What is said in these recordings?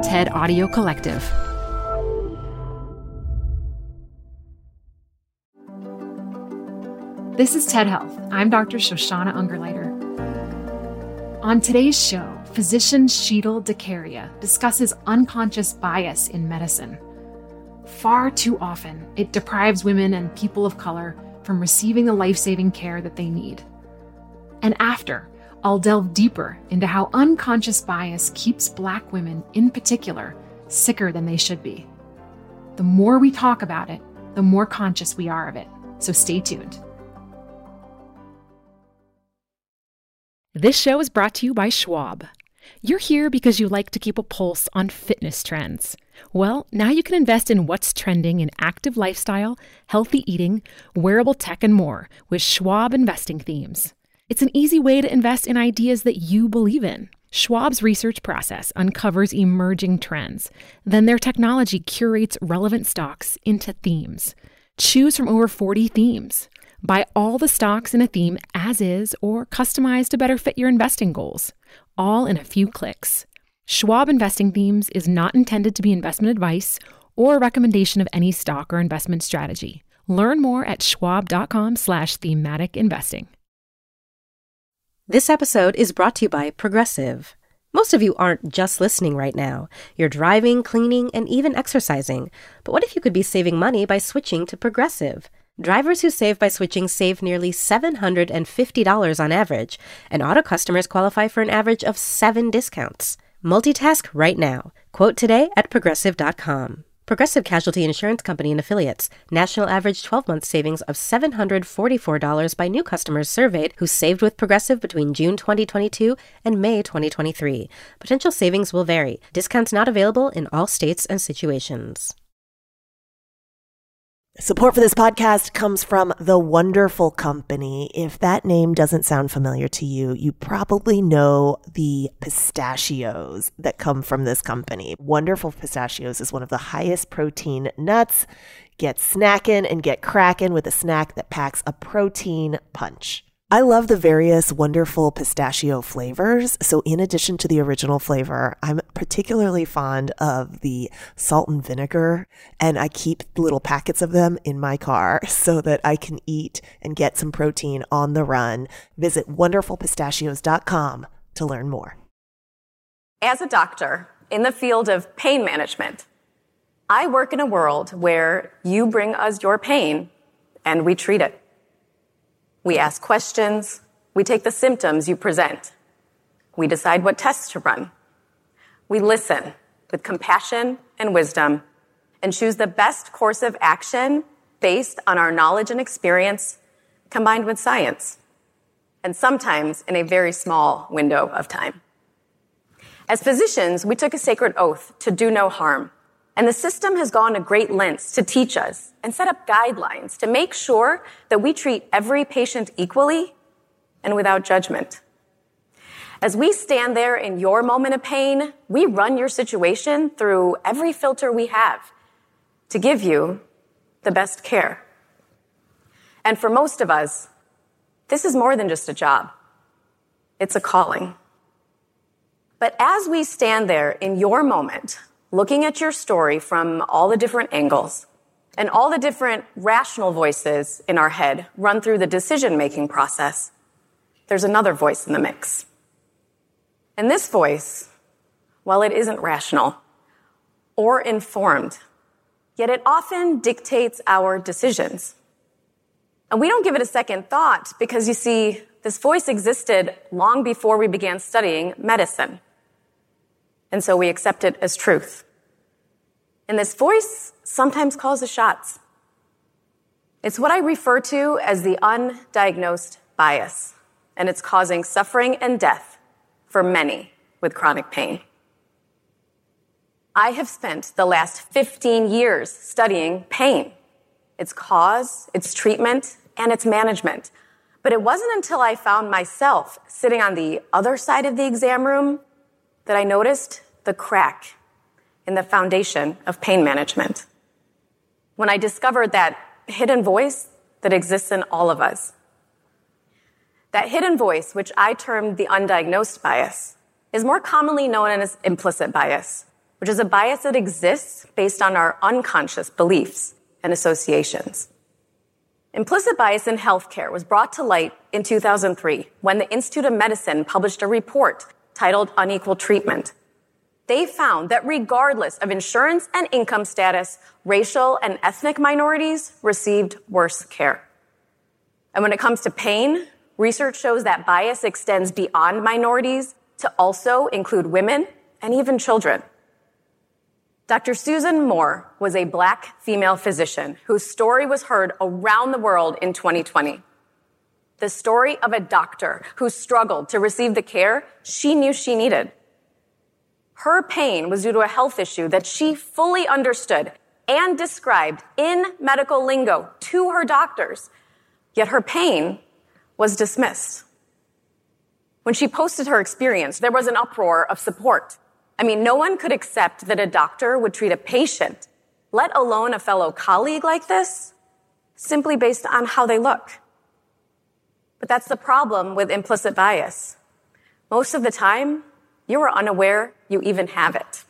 TED Audio Collective. This is TED Health. I'm Dr. Shoshana Ungerleider. On today's show, physician Sheetal Dekaria discusses unconscious bias in medicine. Far too often, it deprives women and people of color from receiving the life-saving care that they need. And after, I'll delve deeper into how unconscious bias keeps Black women, in particular, sicker than they should be. The more we talk about it, the more conscious we are of it. So stay tuned. This show is brought to you by Schwab. You're here because you like to keep a pulse on fitness trends. Well, now you can invest in what's trending in active lifestyle, healthy eating, wearable tech, and more with Schwab investing themes. It's an easy way to invest in ideas that you believe in. Schwab's research process uncovers emerging trends. Then their technology curates relevant stocks into themes. Choose from over 40 themes. Buy all the stocks in a theme as is or customize to better fit your investing goals, all in a few clicks. Schwab Investing Themes is not intended to be investment advice or a recommendation of any stock or investment strategy. Learn more at schwab.com/thematic investing. This episode is brought to you by Progressive. Most of you aren't just listening right now. You're driving, cleaning, and even exercising. But what if you could be saving money by switching to Progressive? Drivers who save by switching save nearly $750 on average, and auto customers qualify for an average of 7 discounts. Multitask right now. Quote today at Progressive.com. Progressive Casualty Insurance Company and Affiliates. National average 12-month savings of $744 by new customers surveyed who saved with Progressive between June 2022 and May 2023. Potential savings will vary. Discounts not available in all states and situations. Support for this podcast comes from The Wonderful Company. If that name doesn't sound familiar to you, you probably know the pistachios that come from this company. Wonderful Pistachios is one of the highest protein nuts. Get snacking and get cracking with a snack that packs a protein punch. I love the various wonderful pistachio flavors. So in addition to the original flavor, I'm particularly fond of the salt and vinegar, and I keep little packets of them in my car so that I can eat and get some protein on the run. Visit wonderfulpistachios.com to learn more. As a doctor in the field of pain management, I work in a world where you bring us your pain and we treat it. We ask questions, we take the symptoms you present, we decide what tests to run. We listen with compassion and wisdom and choose the best course of action based on our knowledge and experience combined with science, and sometimes in a very small window of time. As physicians, we took a sacred oath to do no harm, and the system has gone to great lengths to teach us and set up guidelines to make sure that we treat every patient equally and without judgment. As we stand there in your moment of pain, we run your situation through every filter we have to give you the best care. And for most of us, this is more than just a job. It's a calling. But as we stand there in your moment, looking at your story from all the different angles and all the different rational voices in our head run through the decision-making process, there's another voice in the mix. And this voice, while it isn't rational or informed, yet it often dictates our decisions. And we don't give it a second thought because, you see, this voice existed long before we began studying medicine. And so we accept it as truth. And this voice sometimes calls the shots. It's what I refer to as the undiagnosed bias, and it's causing suffering and death for many with chronic pain. I have spent the last 15 years studying pain, its cause, its treatment, and its management. But it wasn't until I found myself sitting on the other side of the exam room that I noticed the crack in the foundation of pain management. When I discovered that hidden voice that exists in all of us. That hidden voice, which I termed the undiagnosed bias, is more commonly known as implicit bias. which is a bias that exists based on our unconscious beliefs and associations. Implicit bias in healthcare was brought to light in 2003 when the Institute of Medicine published a report titled Unequal Treatment. They found that regardless of insurance and income status, racial and ethnic minorities received worse care. And when it comes to pain, research shows that bias extends beyond minorities to also include women and even children. Dr. Susan Moore was a Black female physician whose story was heard around the world in 2020. The story of a doctor who struggled to receive the care she knew she needed. Her pain was due to a health issue that she fully understood and described in medical lingo to her doctors, yet her pain was dismissed. When she posted her experience, there was an uproar of support. I mean, no one could accept that a doctor would treat a patient, let alone a fellow colleague like this, simply based on how they look. But that's the problem with implicit bias. Most of the time, you are unaware you even have it.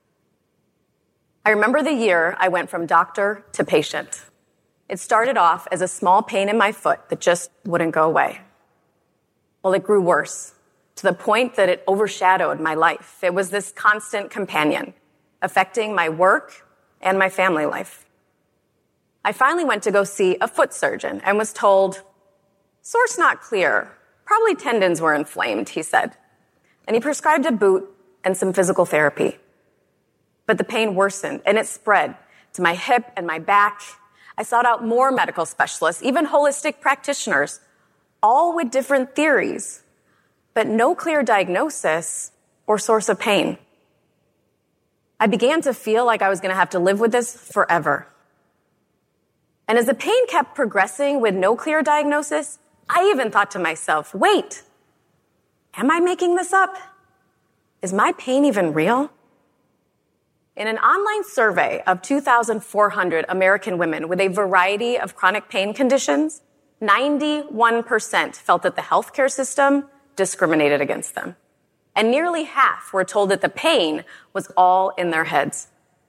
I remember the year I went from doctor to patient. It started off as a small pain in my foot that just wouldn't go away. Well, it grew worse, to the point that it overshadowed my life. It was this constant companion, affecting my work and my family life. I finally went to go see a foot surgeon and was told, "Source not clear. Probably tendons were inflamed," he said. And he prescribed a boot and some physical therapy. But the pain worsened, and it spread to my hip and my back. I sought out more medical specialists, even holistic practitioners, all with different theories, but no clear diagnosis or source of pain. I began to feel like I was going to have to live with this forever. And as the pain kept progressing with no clear diagnosis, I even thought to myself, wait, am I making this up? Is my pain even real? In an online survey of 2,400 American women with a variety of chronic pain conditions, 91% felt that the healthcare system discriminated against them. And nearly half were told that the pain was all in their heads.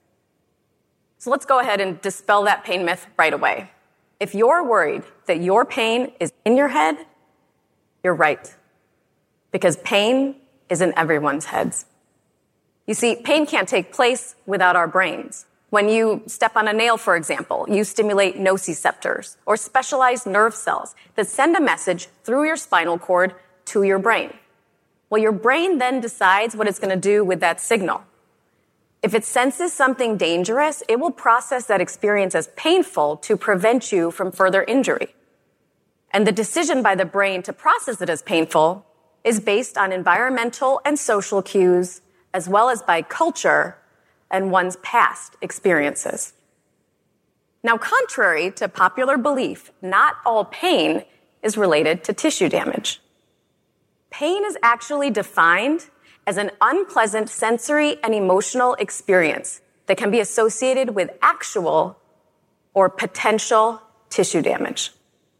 So let's go ahead and dispel that pain myth right away. If you're worried that your pain is in your head, you're right. Because pain is in everyone's heads. You see, pain can't take place without our brains. When you step on a nail, for example, you stimulate nociceptors or specialized nerve cells that send a message through your spinal cord to your brain. Well, your brain then decides what it's going to do with that signal. If it senses something dangerous, it will process that experience as painful to prevent you from further injury. And the decision by the brain to process it as painful is based on environmental and social cues, as well as by culture and one's past experiences. Now, contrary to popular belief, not all pain is related to tissue damage. Pain is actually defined as an unpleasant sensory and emotional experience that can be associated with actual or potential tissue damage.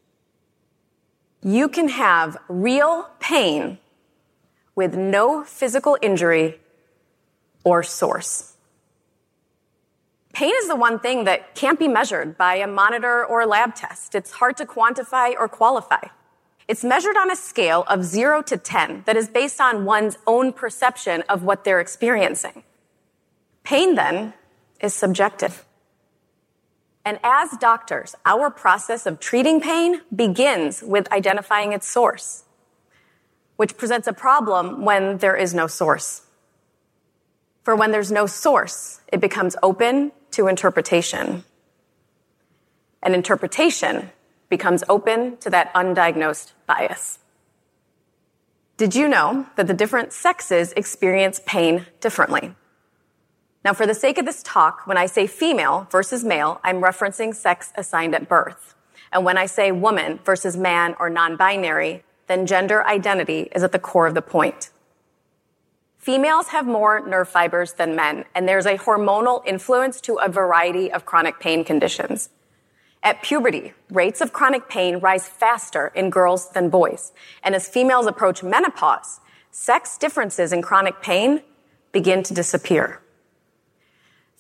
You can have real pain with no physical injury or source. Pain is the one thing that can't be measured by a monitor or a lab test. It's hard to quantify or qualify. It's measured on a scale of 0 to 10 that is based on one's own perception of what they're experiencing. Pain, then, is subjective. And as doctors, our process of treating pain begins with identifying its source, which presents a problem when there is no source. For when there's no source, it becomes open to interpretation. And interpretation becomes open to that undiagnosed bias. Did you know that the different sexes experience pain differently? Now, for the sake of this talk, when I say female versus male, I'm referencing sex assigned at birth. And when I say woman versus man or non-binary, then gender identity is at the core of the point. Females have more nerve fibers than men, and there's a hormonal influence to a variety of chronic pain conditions. At puberty, rates of chronic pain rise faster in girls than boys. And as females approach menopause, sex differences in chronic pain begin to disappear.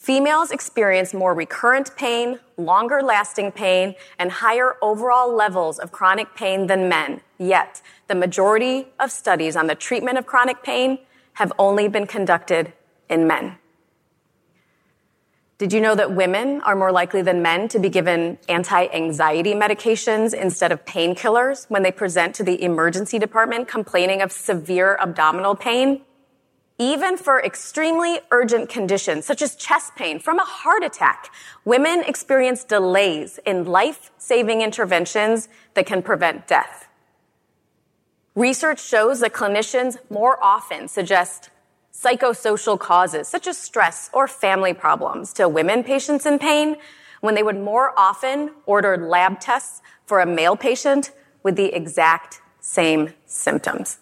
Females experience more recurrent pain, longer-lasting pain, and higher overall levels of chronic pain than men. Yet, the majority of studies on the treatment of chronic pain have only been conducted in men. Did you know that women are more likely than men to be given anti-anxiety medications instead of painkillers when they present to the emergency department complaining of severe abdominal pain? Even for extremely urgent conditions, such as chest pain from a heart attack, women experience delays in life-saving interventions that can prevent death. Research shows that clinicians more often suggest psychosocial causes, such as stress or family problems, to women patients in pain, when they would more often order lab tests for a male patient with the exact same symptoms.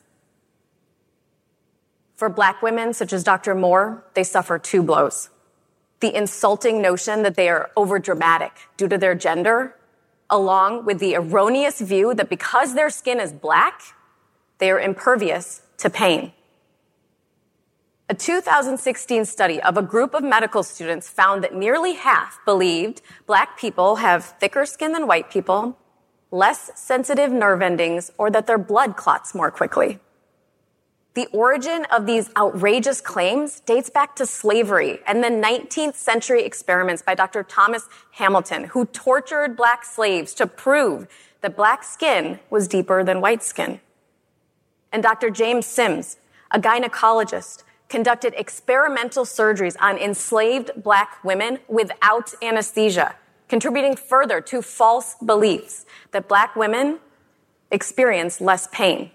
For Black women, such as Dr. Moore, they suffer two blows. The insulting notion that they are overdramatic due to their gender, along with the erroneous view that because their skin is black, they are impervious to pain. A 2016 study of a group of medical students found that nearly half believed Black people have thicker skin than white people, less sensitive nerve endings, or that their blood clots more quickly. The origin of these outrageous claims dates back to slavery and the 19th century experiments by Dr. Thomas Hamilton, who tortured Black slaves to prove that Black skin was deeper than white skin. And Dr. James Sims, a gynecologist, conducted experimental surgeries on enslaved Black women without anesthesia, contributing further to false beliefs that Black women experience less pain.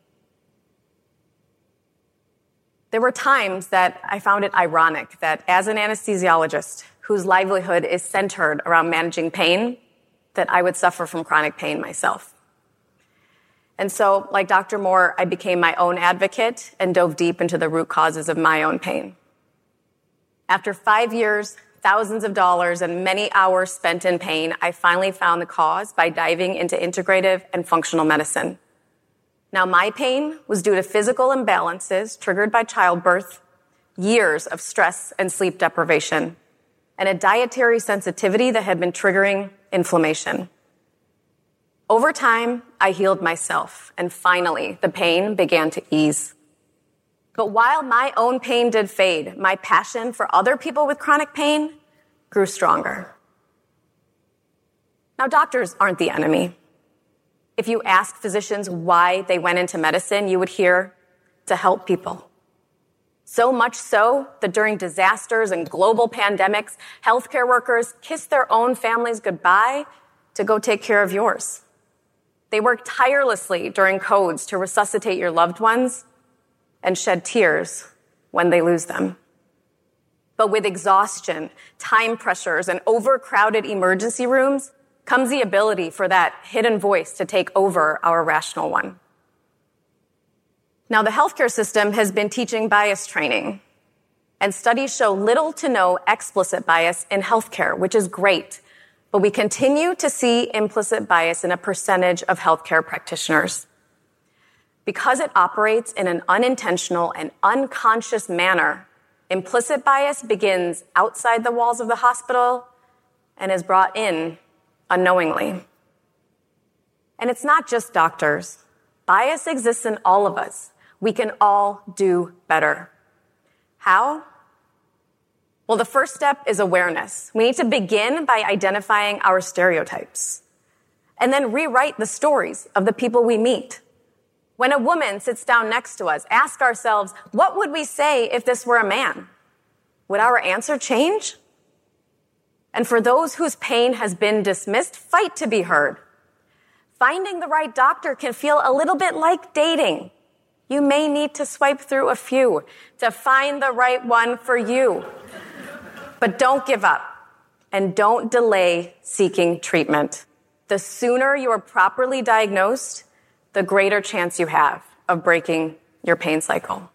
There were times that I found it ironic that as an anesthesiologist whose livelihood is centered around managing pain, that I would suffer from chronic pain myself. And so, like Dr. Moore, I became my own advocate and dove deep into the root causes of my own pain. After 5 years, thousands of dollars, and many hours spent in pain, I finally found the cause by diving into integrative and functional medicine. Now, my pain was due to physical imbalances triggered by childbirth, years of stress and sleep deprivation, and a dietary sensitivity that had been triggering inflammation. Over time, I healed myself, and finally, the pain began to ease. But while my own pain did fade, my passion for other people with chronic pain grew stronger. Now, doctors aren't the enemy. If you ask physicians why they went into medicine, you would hear, to help people. So much so that during disasters and global pandemics, healthcare workers kiss their own families goodbye to go take care of yours. They work tirelessly during codes to resuscitate your loved ones and shed tears when they lose them. But with exhaustion, time pressures, and overcrowded emergency rooms, comes the ability for that hidden voice to take over our rational one. Now, the healthcare system has been teaching bias training, and studies show little to no explicit bias in healthcare, which is great, but we continue to see implicit bias in a percentage of healthcare practitioners. Because it operates in an unintentional and unconscious manner, implicit bias begins outside the walls of the hospital and is brought in unknowingly. And it's not just doctors. Bias exists in all of us. We can all do better. How? Well, the first step is awareness. We need to begin by identifying our stereotypes and then rewrite the stories of the people we meet. When a woman sits down next to us, ask ourselves, what would we say if this were a man? Would our answer change? And for those whose pain has been dismissed, fight to be heard. Finding the right doctor can feel a little bit like dating. You may need to swipe through a few to find the right one for you. But don't give up and don't delay seeking treatment. The sooner you are properly diagnosed, the greater chance you have of breaking your pain cycle.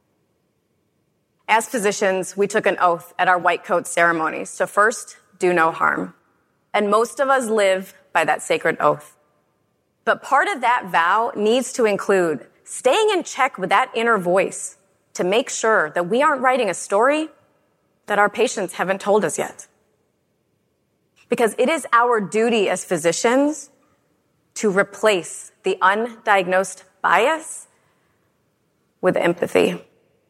As physicians, we took an oath at our white coat ceremonies to first do no harm. And most of us live by that sacred oath. But part of that vow needs to include staying in check with that inner voice to make sure that we aren't writing a story that our patients haven't told us yet. Because it is our duty as physicians to replace the undiagnosed bias with empathy.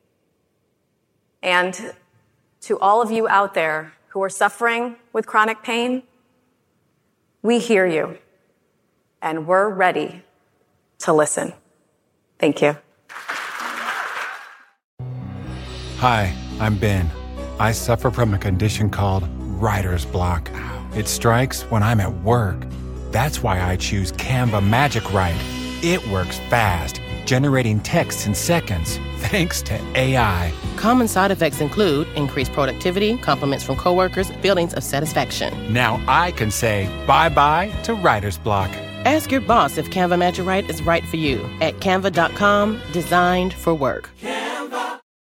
And to all of you out there who are suffering with chronic pain, we hear you, and we're ready to listen. Thank you. Hi, I'm Ben. I suffer from a condition called writer's block. It strikes when I'm at work. That's why I choose Canva Magic Write. It works fast, generating text in seconds, thanks to AI. Common side effects include increased productivity, compliments from coworkers, feelings of satisfaction. Now I can say bye-bye to writer's block. Ask your boss if Canva Magic Write is right for you at canva.com, designed for work. Canva.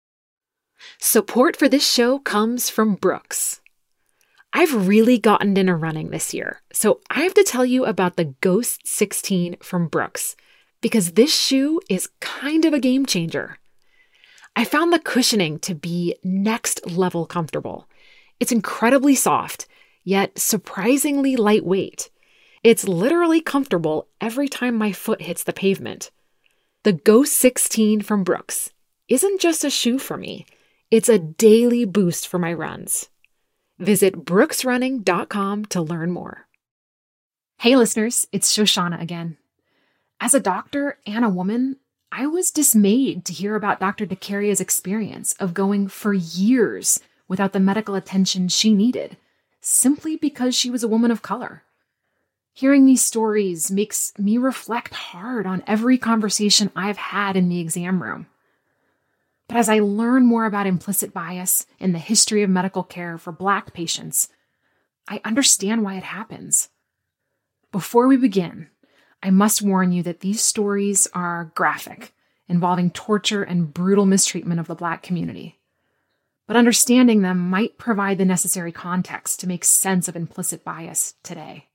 Support for this show comes from Brooks. I've really gotten into running this year, so I have to tell you about the Ghost 16 from Brooks, because this shoe is kind of a game changer. I found the cushioning to be next level comfortable. It's incredibly soft, yet surprisingly lightweight. It's literally comfortable every time my foot hits the pavement. The Ghost 16 from Brooks isn't just a shoe for me, it's a daily boost for my runs. Visit brooksrunning.com to learn more. Hey listeners, it's Shoshana again. As a doctor and a woman, I was dismayed to hear about Dr. Decaria's experience of going for years without the medical attention she needed, simply because she was a woman of color. Hearing these stories makes me reflect hard on every conversation I've had in the exam room. But as I learn more about implicit bias in the history of medical care for Black patients, I understand why it happens. Before we begin, I must warn you that these stories are graphic, involving torture and brutal mistreatment of the Black community. But understanding them might provide the necessary context to make sense of implicit bias today.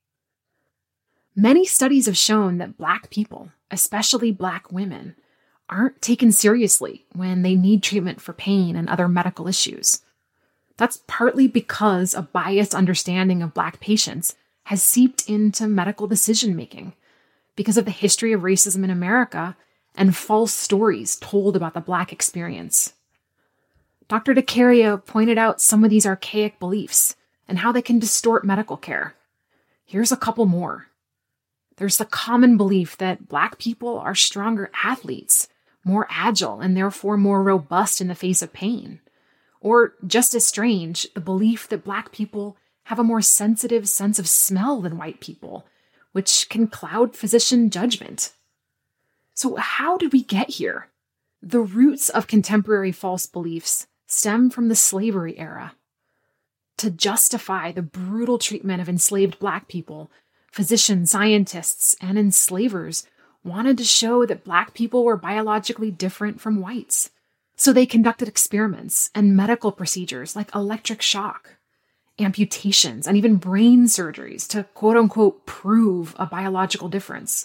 Many studies have shown that Black people, especially Black women, aren't taken seriously when they need treatment for pain and other medical issues. That's partly because a biased understanding of Black patients has seeped into medical decision-making because of the history of racism in America and false stories told about the Black experience. Dr. Decaria pointed out some of these archaic beliefs and how they can distort medical care. Here's a couple more. There's the common belief that Black people are stronger athletes, more agile, and therefore more robust in the face of pain. Or, just as strange, the belief that Black people have a more sensitive sense of smell than white people, which can cloud physician judgment. So how did we get here? The roots of contemporary false beliefs stem from the slavery era. To justify the brutal treatment of enslaved Black people, physicians, scientists, and enslavers wanted to show that Black people were biologically different from whites. So they conducted experiments and medical procedures like electric shock, amputations, and even brain surgeries to quote-unquote prove a biological difference.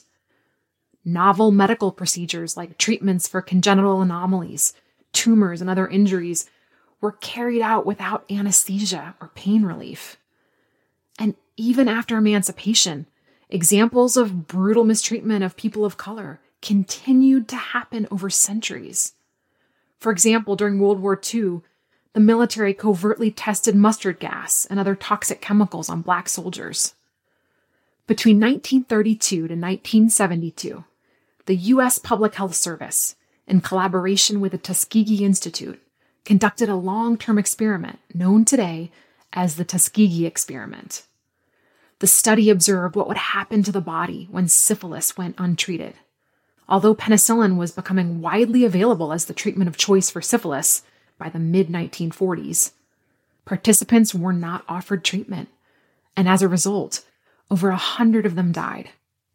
Novel medical procedures like treatments for congenital anomalies, tumors, and other injuries were carried out without anesthesia or pain relief. And even after emancipation, examples of brutal mistreatment of people of color continued to happen over centuries. For example, during World War II, the military covertly tested mustard gas and other toxic chemicals on Black soldiers. Between 1932 to 1972, the U.S. Public Health Service, in collaboration with the Tuskegee Institute, conducted a long-term experiment known today as the Tuskegee experiment. The study observed what would happen to the body when syphilis went untreated. Although penicillin was becoming widely available as the treatment of choice for syphilis by the mid-1940s, participants were not offered treatment, and as a result, over 100 of them died.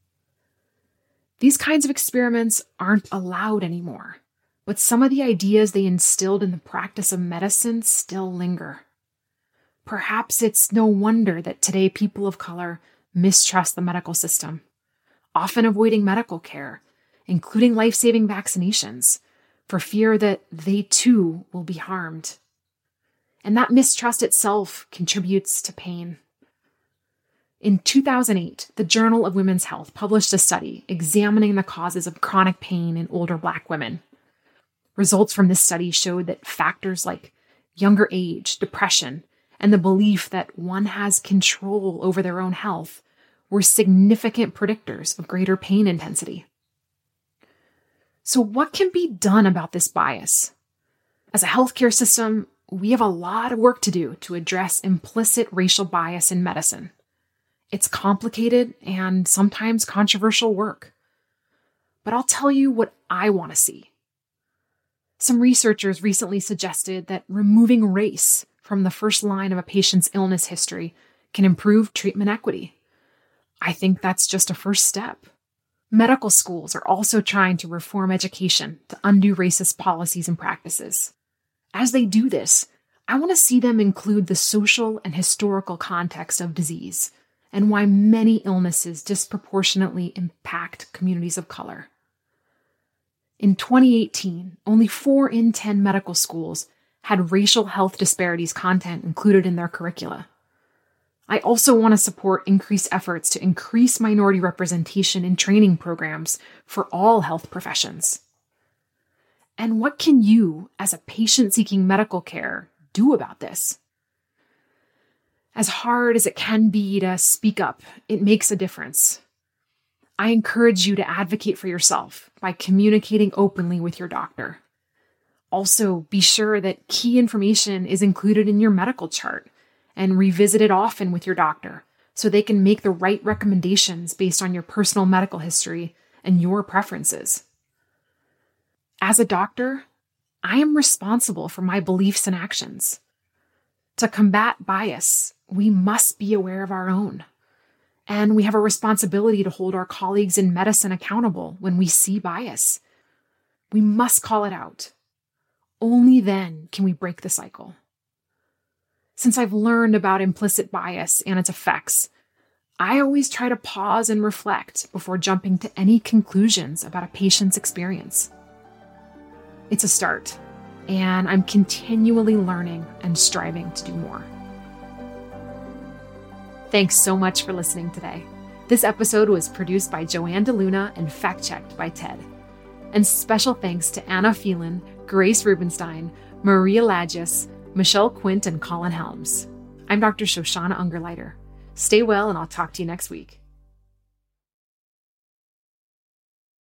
These kinds of experiments aren't allowed anymore, but some of the ideas they instilled in the practice of medicine still linger. Perhaps it's no wonder that today people of color mistrust the medical system, often avoiding medical care, including life-saving vaccinations, for fear that they too will be harmed. And that mistrust itself contributes to pain. In 2008, the Journal of Women's Health published a study examining the causes of chronic pain in older Black women. Results from this study showed that factors like younger age, depression, and the belief that one has control over their own health were significant predictors of greater pain intensity. So what can be done about this bias? As a healthcare system, we have a lot of work to do to address implicit racial bias in medicine. It's complicated and sometimes controversial work. But I'll tell you what I want to see. Some researchers recently suggested that removing race from the first line of a patient's illness history can improve treatment equity. I think that's just a first step. Medical schools are also trying to reform education to undo racist policies and practices. As they do this, I want to see them include the social and historical context of disease and why many illnesses disproportionately impact communities of color. In 2018, only 4 in 10 medical schools had racial health disparities content included in their curricula. I also want to support increased efforts to increase minority representation in training programs for all health professions. And what can you, as a patient seeking medical care, do about this? As hard as it can be to speak up, it makes a difference. I encourage you to advocate for yourself by communicating openly with your doctor. Also, be sure that key information is included in your medical chart and revisit it often with your doctor so they can make the right recommendations based on your personal medical history and your preferences. As a doctor, I am responsible for my beliefs and actions. To combat bias, we must be aware of our own. And we have a responsibility to hold our colleagues in medicine accountable when we see bias. We must call it out. Only then can we break the cycle. Since I've learned about implicit bias and its effects, I always try to pause and reflect before jumping to any conclusions about a patient's experience. It's a start, and I'm continually learning and striving to do more. Thanks so much for listening today. This episode was produced by Joanne DeLuna and fact-checked by Ted. And special thanks to Anna Phelan, Grace Rubenstein, Maria Lagis, Michelle Quint, and Colin Helms. I'm Dr. Shoshana Ungerleider. Stay well, and I'll talk to you next week.